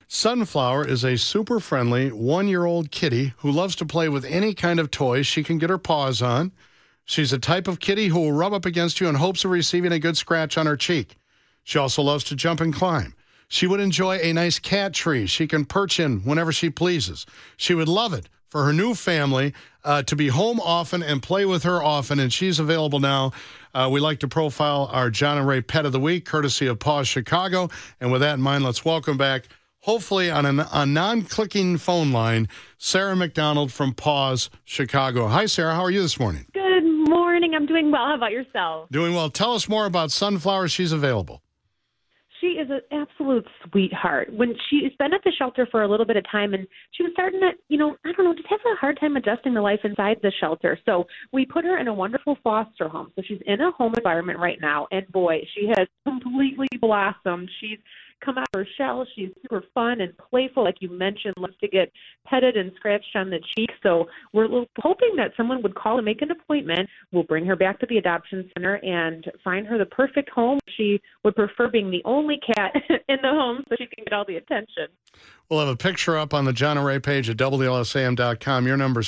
Sunflower is a super friendly 1-year-old kitty who loves to play with any kind of toy she can get her paws on. She's a type of kitty who will rub up against you in hopes of receiving a good scratch on her cheek. She also loves to jump and climb. She would enjoy a nice cat tree she can perch in whenever she pleases. She would love it for her new family to be home often and play with her often, and she's available now. We like to profile our John and Ray Pet of the Week, courtesy of Paws Chicago. And with that in mind, let's welcome back, hopefully on a non-clicking phone line, Sarah McDonald from Paws Chicago. Hi, Sarah. How are you this morning? Good morning. I'm doing well. How about yourself? Doing well. Tell us more about Sunflower. She's available. She is an absolute sweetheart. When she's been at the shelter for a little bit of time, and she was starting to, just have a hard time adjusting to life inside the shelter. So we put her in a wonderful foster home. So she's in a home environment right now, and boy, she has completely blossomed. She's come out of her shell. She's super fun and playful, like you mentioned, loves to get petted and scratched on the cheek. So we're hoping that someone would call and make an appointment. We'll bring her back to the adoption center and find her the perfect home. She would prefer being the only cat in the home so she can get all the attention. We'll have a picture up on the John and Ray page at WLSAM.com. Your number is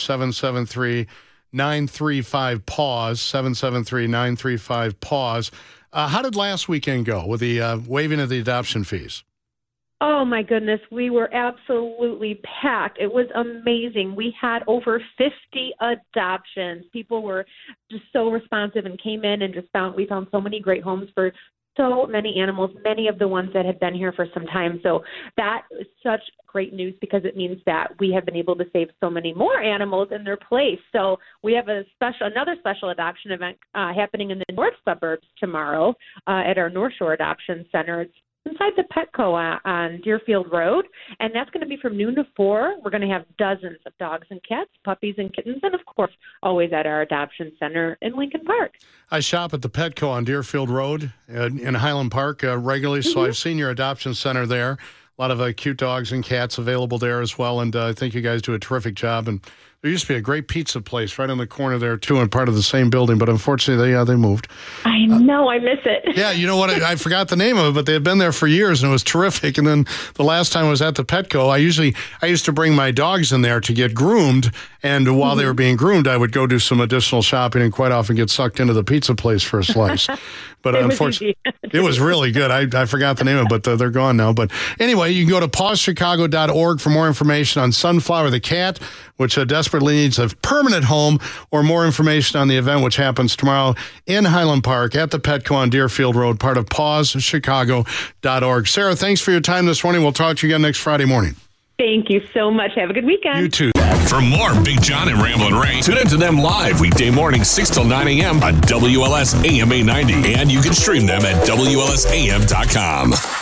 773-935-PAWS, 773-935-PAWS. How did last weekend go with the waiving of the adoption fees? Oh, my goodness. We were absolutely packed. It was amazing. We had over 50 adoptions. People were just so responsive and came in and we found so many great homes for so many animals, many of the ones that had been here for some time. So that is such great news because it means that we have been able to save so many more animals in their place. So we have another special adoption event happening in the north suburbs tomorrow at our North Shore Adoption Center. It's inside the Petco on Deerfield Road, and that's going to be from noon to 4. We're going to have dozens of dogs and cats, puppies and kittens, and of course, always at our adoption center in Lincoln Park. I shop at the Petco on Deerfield Road in Highland Park regularly, so I've seen your adoption center there. A lot of cute dogs and cats available there as well, and I think you guys do a terrific job. And there used to be a great pizza place right on the corner there, too, and part of the same building, but unfortunately, they moved. I know, I miss it. Yeah, you know what? I forgot the name of it, but they had been there for years, and it was terrific. And then the last time I was at the Petco, I used to bring my dogs in there to get groomed, and while they were being groomed, I would go do some additional shopping and quite often get sucked into the pizza place for a slice. But unfortunately, it was really good. I forgot the name of it, but they're gone now. But anyway, you can go to pawschicago.org for more information on Sunflower the cat, which desperately needs a permanent home, or more information on the event, which happens tomorrow in Highland Park at the Petco on Deerfield Road, part of pawschicago.org. Sarah, thanks for your time this morning. We'll talk to you again next Friday morning. Thank you so much. Have a good weekend. You too. For more Big John and Ramblin' Ray, tune into them live weekday mornings 6 till 9 a.m. on WLS AM 890. And you can stream them at WLSAM.com.